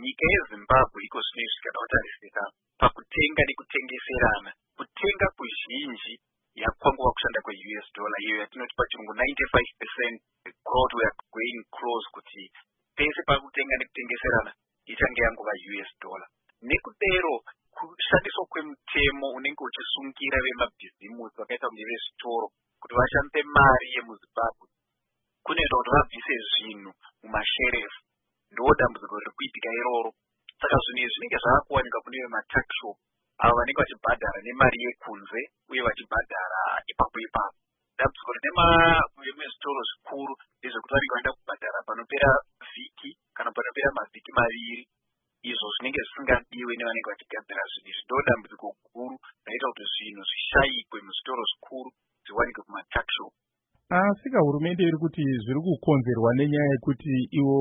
nyika yeZimbabwe iko zvinezvi kana watarisira pakutenga nekutengeserana, kutenga kuzhinji yakwanguva kushanda kweUS dollar, iyo yatinoti pachirungu 95% growth we are going close kuti pese pakutenga nekutengeserana ichange yanguva US dollar. Nekudero kushandiswa kwemutemo unenge uchisungira vemabhizimusi vakaita kunge vezvitoro kuti vashandise mari yemuZimbabwe kunoita kuti vabvise zvinhu mumasherefu. Ndo dambudziko riri kuitika iroro. Saka zvinhu izvi zvinenge zvaakuwanika kune vematax shop avo vanenge vachibhadhara nemari yekunze uye vachibhadhara ipapo ipapo. Dambudziko rine vezvitoro zvikuru ndezvekuti vanenge vaenda kubhadhara panopera vhiki kana panopera mavhiki maviri, izvo zvinenge zvisingadiwe nevanenge vachigadzira zvinhu izvi. Ndo dambudziko guru raita kuti zvinhu zvishayikwe muzvitoro zvikuru zviwanike kumatax shop. Asika hurumende iri kuti zviri kukonzerwa nenyaya yekuti ivo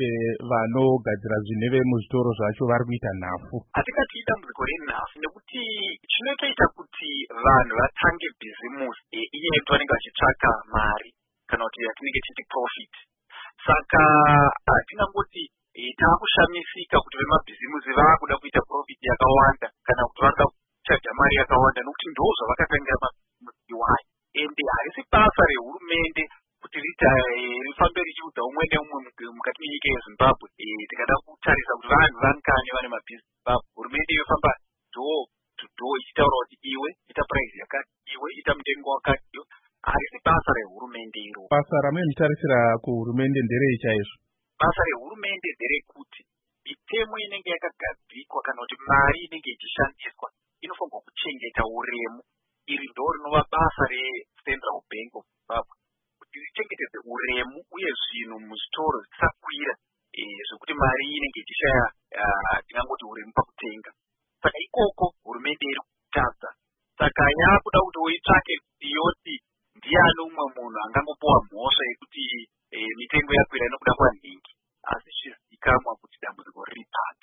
vanogadzira zvinhu vemuzvitoro zvacho vari kuita nhafu. Hatingati idambudziko renhafu nekuti chinotoita kuti vanhu vatange bhizimusi iye kuti vanenge vachitsvaka mari kana kuti yatinenge tichiti profit. Saka hatingangoti taakushamisika kuti vemabhizimusi vaakuda kuita profit yakawanda kana kuti vanga kuchaja mari yakawanda nokuti ndo zvavakatangira mabhizimusi iwayo. Ende harisi basa rehurumende kuti rifambe richiudza umwe neumwe mukati menyika yeZimbabwe tikada kutarisa kuti vanhu vangane vane mabhizimusi Zimbabwe. Hurumende yofamba door to door ichitaura kuti iwe ita price yakati, iwe ita mutengo wakati. Harisi basa rehurumende iro. Basa ramunotarisira kuhurumende nderei chaizvo? Basa rehurumende nderekuti mitemo inenge yakagadzikwa kana kuti mari inenge ichishandiswa inofanirwa kuchengeta uremu. Iri ndo rinova basa reCentral Bank of Zimbabwe, kuti richengetedze uremu uye zvinhu muzvitoro zvisakwira zvekuti mari inenge ichishaya tingangoti uremu pakutenga. Saka ikoko hurumende iri kutadza. Saka yakuda kuti uitsvake yoti ndiani umwe munhu angangopiwa mhosva yekuti mitengo yakwira inokuda kwanhingi, asi zvizikamwa kuti dambudziko riri papi.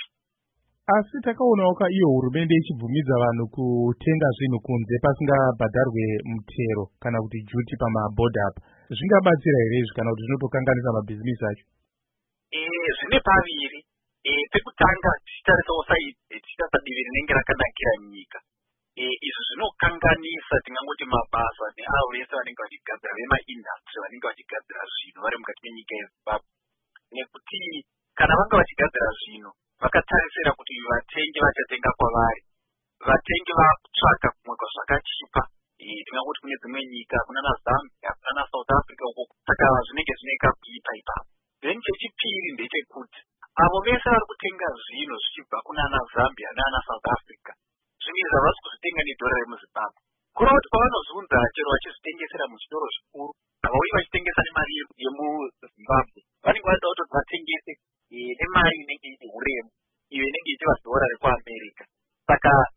Asi takaonawo iyo hurumende ichibvumidza vanhu kutenga zvinhu kunze pasingabhadharwe mutero kana kuti duty pamabhodha apa. Zvingabatsira here izvi kana kuti zvinotokanganisa mabhizimisi acho? Zvine paviri. Pekutanga tichitarisawo tichitarisa divi rinenge rakanakira nyika. Izvi zvinokanganisa tingangoti mabasa neavo vese vanenge vachigadzira vemaindastry vanenge vachigadzira zvinhu vari mukati menyika yeZimbabwe. Nekuti kana vanga vachigadzira zvinhu vakatarisira kuti vatengi vachatenga kwavari, vatengi vakutsvaka kumwe kwazvakachipa. Tingangoti kune dzimwe nyika kunana Zambia, kunana South Africa uko, saka zvinenge zvine kakuipa ipapo. Then chechipiri ndechekuti avo vese vari kutenga zvinhu zvichibva kunana Zambia nana South Africa, zvinhu izvi havasi kuzvitenga nedhora remuZimbabwe. Kureva kuti pavanozviunza chero vachizvitengesera muzvitoro zvikuru, havauyi vachitengesa nemari yemuZimbabwe, vanenge vachida kuti vatengese nemari inenge ine uremu, iyo inenge ichiva dhora rekuAmerica. Saka